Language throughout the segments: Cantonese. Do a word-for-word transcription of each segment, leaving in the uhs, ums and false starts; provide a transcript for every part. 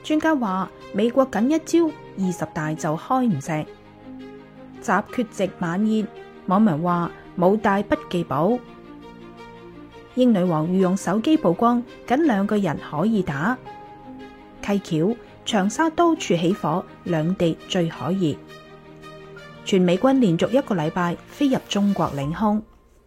專家話，美國僅一朝二十大就開唔成。習缺席晚宴，網民話冇帶筆記簿。英女王御用手機曝光，僅兩個人可以打。溪橋長沙多處起火，兩地最可疑。全美軍連續一個禮拜飛入中國領空。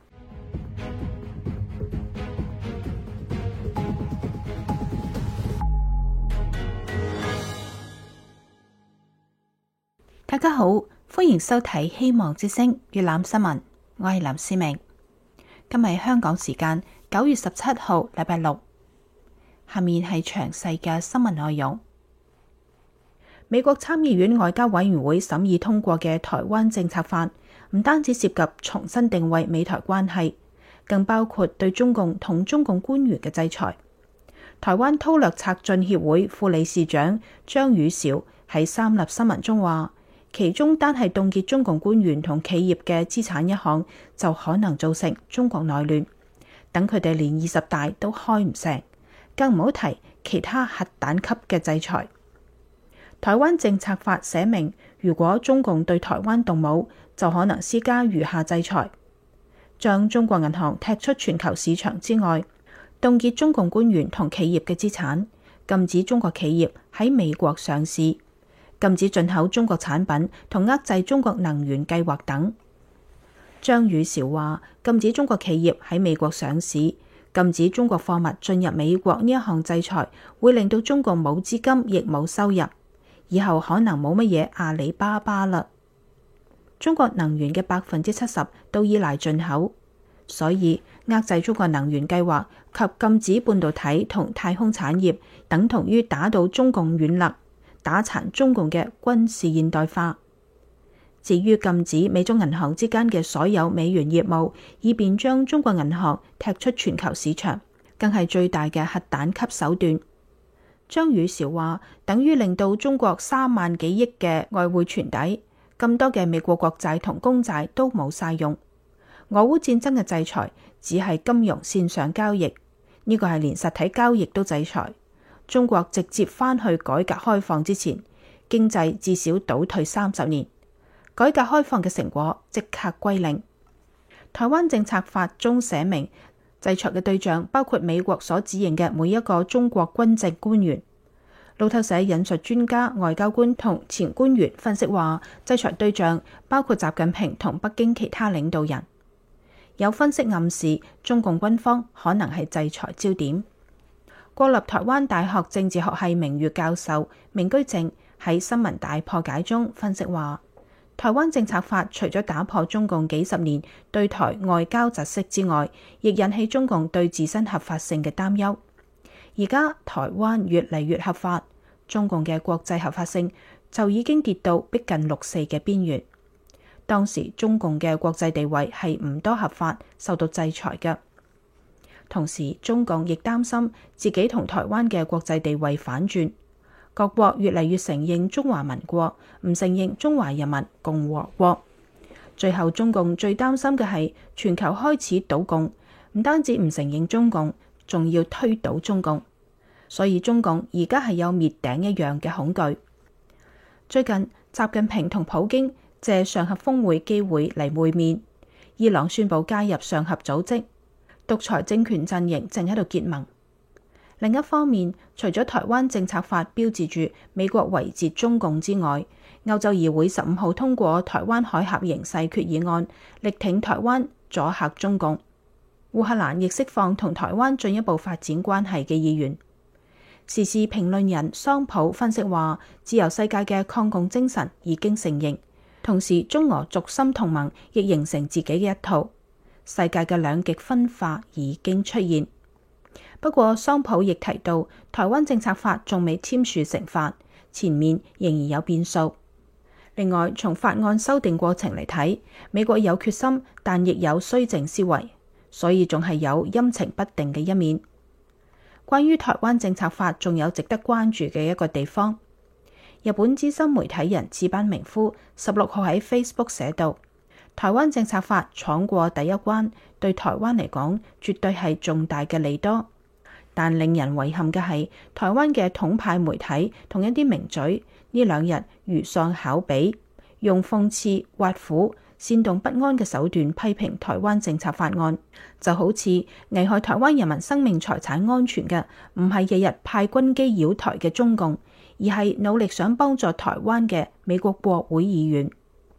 大家好，歡迎收睇希望之聲粵覽新聞，我係林思明。今日係香港時間九月十七號，禮拜六。下面係詳細嘅新聞內容。美國參議院外交委員會審議通過嘅台灣政策法，唔單止涉及重新定位美台關係，更包括對中共同中共官員嘅制裁。台灣韜略策進協會副理事長張宇韶喺三立新聞中話，其中單係凍結中共官員同企業嘅資產一項，就可能造成中國內亂，等佢哋連二十大都開唔成，更唔好提其他核彈級嘅制裁。台灣政策法寫明，如果中共對台灣動武，就可能施加如下制裁：將中國銀行踢出全球市場之外，凍結中共官員同企業嘅資產，禁止中國企業喺美國上市，禁止進口中國產品同遏制中國能源計劃等。張宇韶話，禁止中國企業喺美國上市，禁止中國貨物進入美國呢一項制裁，會令到中共冇資金亦冇收入，以後可能冇乜嘢阿里巴巴啦。中國能源嘅百分之七十都依賴進口，所以遏制中國能源計劃及禁止半導體同太空產業，等同於打倒中共軟肋，打殘中共嘅軍事現代化。至於禁止美中銀行之間嘅所有美元業務，以便將中國銀行踢出全球市場，更係最大嘅核彈級手段。張宇韶話，等於令到中國三萬幾億嘅外匯存底，咁多嘅美國國債同公債都冇晒用。俄烏戰爭嘅制裁只係金融線上交易，呢個係連實體交易都制裁。中國直接返去改革開放之前，經濟至少倒退三十年，改革開放嘅成果即刻歸零。台灣政策法中寫明，制裁嘅對象包括美國所指認嘅每一個中國軍政官員。路透社引述專家、外交官同前官員分析話，制裁對象包括習近平同北京其他領導人。有分析暗示，中共軍方可能係制裁焦點。國立台灣大學政治學系名譽教授明居正喺新聞大破解中分析話，台灣政策法除咗打破中共幾十年對台外交窒息之外，亦引起中共對自身合法性嘅擔憂。而家台灣越嚟越合法，中共嘅國際合法性就已經跌到逼近六四嘅邊緣。當時中共嘅國際地位係唔多合法受到制裁嘅。同時，中共亦擔心自己同台灣嘅國際地位反轉，各國越嚟越承認中華民國，唔承認中華人民共和國。最後，中共最擔心嘅係全球開始倒共，唔單止唔承認中共，仲要推倒中共。所以中共而家係有滅頂一樣嘅恐懼。最近，習近平同普京借上合峰會機會嚟會面，伊朗宣布加入上合組織。獨裁政權陣營正喺度結盟。另一方面，除咗台灣政策法標誌住美國圍截中共之外，歐洲議會十五號通過台灣海峽形勢決議案，力挺台灣，阻嚇中共。烏克蘭亦釋放同台灣進一步發展關係嘅意願。時事評論人桑普分析話，自由世界嘅抗共精神已經成形，同時中俄軸心同盟亦形成自己嘅一套。世界嘅兩極分化已經出現。不過，桑普亦提到，台灣政策法仲未簽署成法，前面仍然有變數。另外，從法案修訂過程嚟睇，美國有決心，但亦有綏靖思維，所以仲係有陰晴不定嘅一面。關於台灣政策法，仲有值得關注嘅一個地方。日本資深媒體人志班明夫十六號喺 Facebook 寫道，台灣政策法闖過第一關，對台灣嚟講絕對係重大嘅利多。 但令人遺憾嘅係，台灣嘅統派媒體同一啲名嘴呢兩日如喪考妣，用諷刺、挖苦、煽動不安嘅手段批評台灣政策法案，就好似危害台灣人民生命財產安全嘅唔係日日派軍機擾台嘅中共，而係努力想幫助台灣嘅美國國會議員。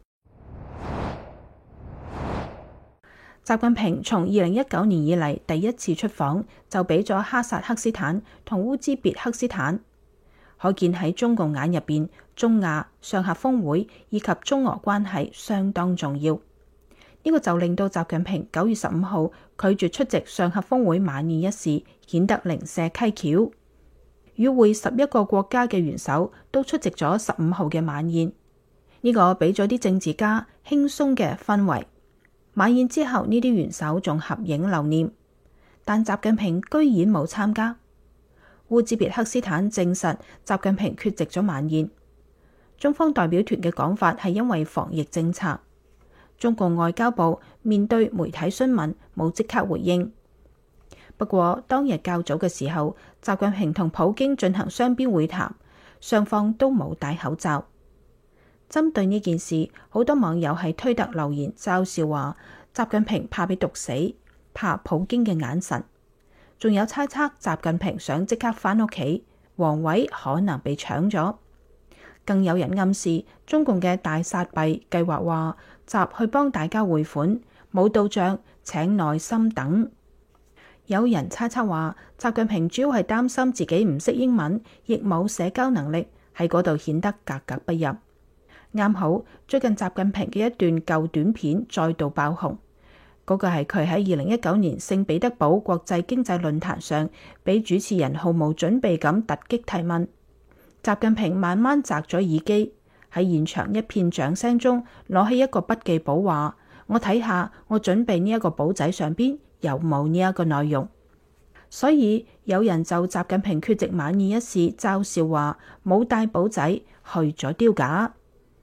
習近平從二零一九年以嚟第一次出訪，就俾咗哈薩克斯坦同烏茲別克斯坦，可見喺中共眼入邊，中亞上合峰會以及中俄關係相當重要。呢、這個就令到習近平九月十五號拒絕出席上合峰會晚宴一事，顯得零舍蹊蹺。與會十一個國家嘅元首都出席咗十五號嘅晚宴，呢、這個俾咗啲政治家輕鬆嘅氛圍。晚宴之後，呢啲元首仲合影留念，但習近平居然冇參加。烏茲別克斯坦證實習近平缺席咗晚宴。中方代表團嘅講法係因為防疫政策。中共外交部面對媒體詢問冇即刻回應。不過當日較早嘅時候，習近平同普京進行雙邊會談，雙方都冇戴口罩。針對呢件事，好多網友喺推特留言嘲笑話習近平怕被毒死，怕普京嘅眼神，仲有猜測習近平想即刻返屋企，皇位可能被搶咗。更有人暗示中共嘅大撒幣計劃話習去幫大家匯款，冇到賬請耐心等。有人猜測話習近平主要係擔心自己唔識英文，亦冇社交能力，喺嗰度顯得格格不入。啱好最近習近平嘅一段舊短片再度爆紅，嗰個係佢喺二零一九年聖彼得堡國際經濟論壇上，俾主持人毫無準備咁突擊提問。習近平慢慢摘咗耳機，喺現場一片掌聲中攞起一個筆記簿話：我睇下我準備呢一個簿仔上邊有冇呢一個內容。所以有人就習近平缺席晚宴一事嘲笑話冇帶簿仔去咗丟架。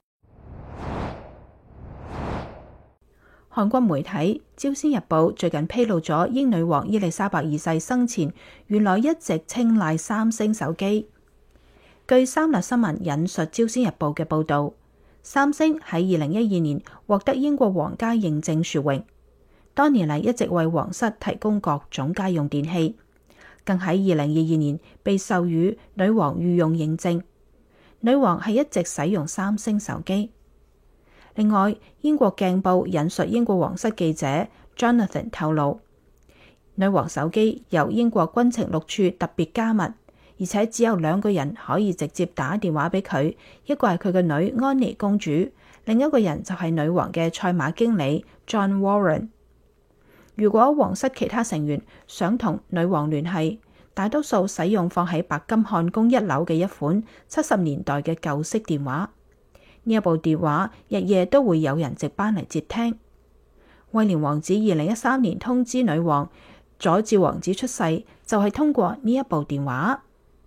韓國媒體《朝鮮日報》最近披露咗英女王伊麗莎白二世生前原來一直青睞三星手機。據三立新聞引述《朝鮮日報》嘅報導，三星喺二零一二年獲得英國皇家認證殊榮，多年嚟一直為皇室提供各種家用電器，更喺二零二二年被授予女王御用認證。女王係一直使用三星手機。另外，英國鏡報引述英國皇室記者 Jonathan 透露，女王手機由英國軍情六處特別加密，而且只有兩個人可以直接打電話俾佢，一個係佢嘅女安妮公主，另一個人就係女王嘅賽馬經理 John Warren。如果皇室其他成員想同女王聯繫，大多數使用放喺白金漢宮一樓嘅一款七十年代嘅舊式電話。呢一部電話日夜都會有人值班嚟接聽。威廉王子二零一三年通知女王，佐治王子出世就係通過呢一部電話。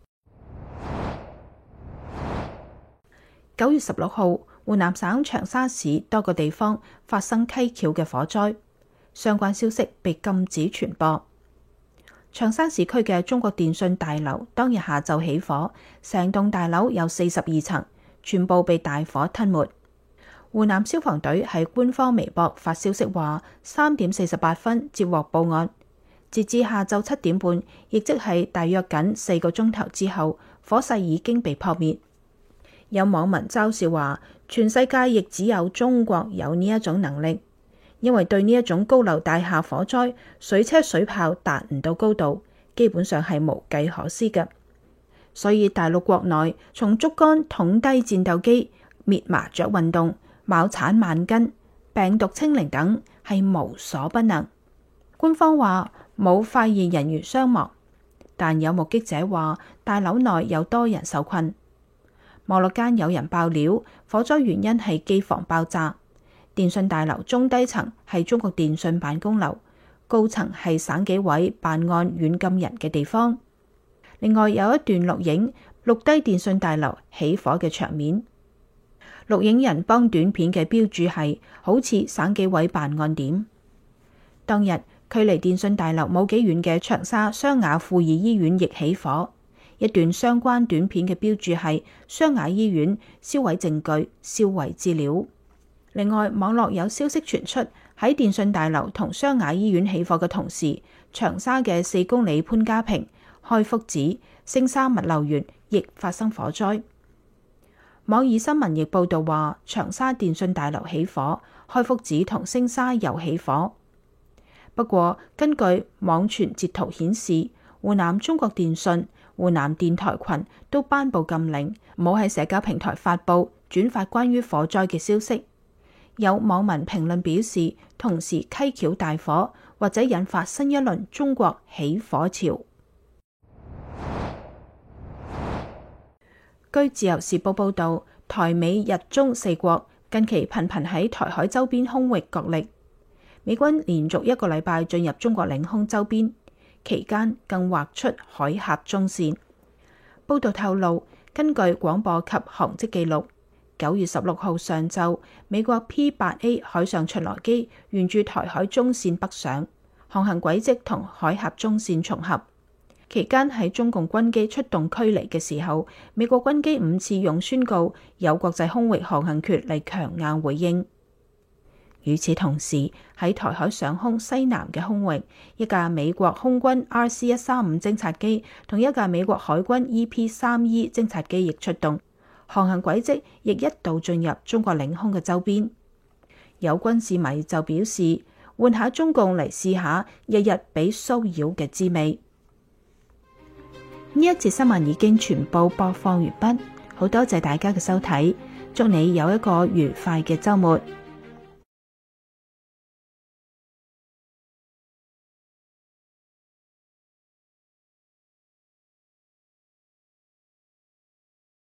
九月十六號，湖南省長沙市多個地方發生蹊蹺嘅火災，相關消息被禁止傳播。長沙市區嘅中國電信大樓當日下晝起火，成棟大樓有四十二層。全部被大火吞沒。湖南消防隊喺官方微博發消息話，三點四十八分接獲報案，截至下晝七點半，亦即係大約僅四個鐘頭之後，火勢已經被撲滅。有網民嘲笑話，全世界亦只有中國有呢一種能力，因為對呢一種高樓大廈火災，水車水炮達唔到高度，基本上係無計可施嘅。所以大陸國內從竹竿捅低戰鬥機、滅麻雀運動、畝產萬斤、病毒清零等係無所不能。官方話冇發現人員傷亡，但有目擊者話大樓內有多人受困。網絡間有人爆料，火災原因係機房爆炸。電信大樓中低層係中國電信辦公樓，高層係省紀委辦案軟禁人嘅地方。另外有一段錄影錄低電信大樓起火嘅場面，錄影人幫短片嘅標注係好似省紀委辦案點。當日距離電訊大樓冇幾遠嘅長沙湘雅婦兒醫院亦起火。一段相關短片嘅標注係湘雅醫院銷毀證據、銷毀資料。另外，網絡有消息傳出，喺電訊大樓同湘雅醫院起火嘅同時，長沙嘅四公里潘家坪、開福寺、星沙物流園亦發生火災。網易新聞亦報道話，長沙電訊大樓起火，開福寺同星沙又起火。不過，根據網傳截圖顯示，湖南中國電信、湖南電台群都頒布禁令，冇喺社交平台發布轉發關於火災嘅消息。有網民評論表示，同時溪橋大火，或者引發新一輪中國起火潮。據自由時報報道，台美日中四國近期頻頻喺台海周邊空域角力，美軍連續一個禮拜進入中國領空周邊，期間更劃出海峽中線。報道透露，根據廣播及航跡記錄，九月十六號上晝，美國 P 八 A 海上巡邏機沿住台海中線北上，航行軌跡同海峽中線重合。期間喺中共軍機出動驅離嘅時候，美國軍機五次用宣告有國際空域航行權嚟強硬回應。與此同時，喺台海上空西南嘅空域，一架美國空軍 R C 一三五偵察機同一架美國海軍 E P 三 E 偵察機亦出動，航行軌跡亦一度進入中國領空嘅周邊。有軍事迷就表示，換下中共嚟試下日日俾騷擾嘅滋味。呢一節新聞已經全部播放完畢，好多謝大家嘅收睇，祝你有一個愉快嘅週末。